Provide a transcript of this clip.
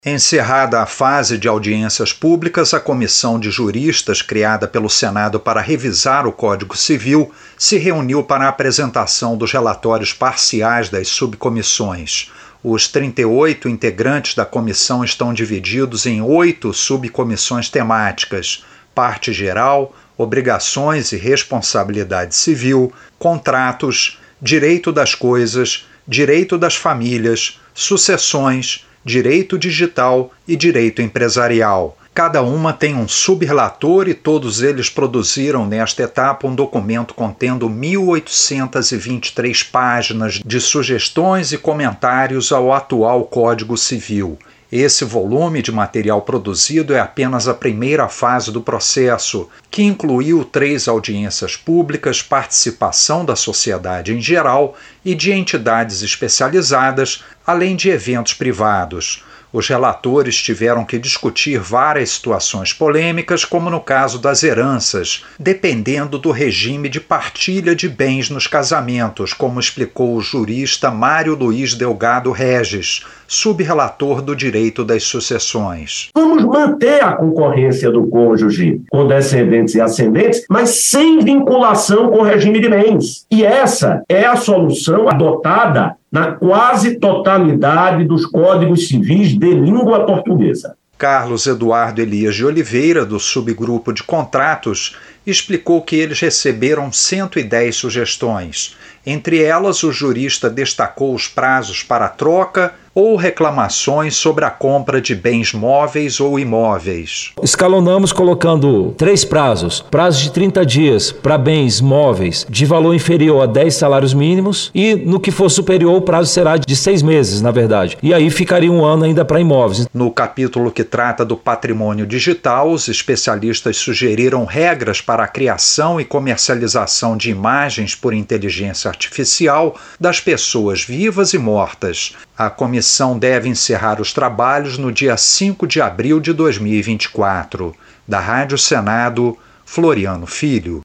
Encerrada a fase de audiências públicas, a comissão de juristas criada pelo Senado para revisar o Código Civil se reuniu para a apresentação dos relatórios parciais das subcomissões. Os 38 integrantes da comissão estão divididos em 8 subcomissões temáticas: parte geral, obrigações e responsabilidade civil, contratos, direito das coisas, direito das famílias, sucessões, direito digital e direito empresarial. Cada uma tem um subrelator e todos eles produziram nesta etapa um documento contendo 1.823 páginas de sugestões e comentários ao atual Código Civil. Esse volume de material produzido é apenas a primeira fase do processo, que incluiu 3 audiências públicas, participação da sociedade em geral e de entidades especializadas, além de eventos privados. Os relatores tiveram que discutir várias situações polêmicas, como no caso das heranças, dependendo do regime de partilha de bens nos casamentos, como explicou o jurista Mário Luiz Delgado Regis, subrelator do direito das sucessões. Vamos manter a concorrência do cônjuge com descendentes e ascendentes, mas sem vinculação com o regime de bens. E essa é a solução adotada na quase totalidade dos códigos civis de língua portuguesa. Carlos Eduardo Elias de Oliveira, do subgrupo de contratos, explicou que eles receberam 110 sugestões. Entre elas, o jurista destacou os prazos para troca ou reclamações sobre a compra de bens móveis ou imóveis. Escalonamos colocando 3 prazos. Prazo de 30 dias para bens móveis de valor inferior a 10 salários mínimos e no que for superior o prazo será de 6 meses, na verdade. E aí ficaria 1 ano ainda para imóveis. No capítulo que trata do patrimônio digital, os especialistas sugeriram regras para a criação e comercialização de imagens por inteligência artificial das pessoas vivas e mortas. A comissão deve encerrar os trabalhos no dia 5 de abril de 2024. Da Rádio Senado, Floriano Filho.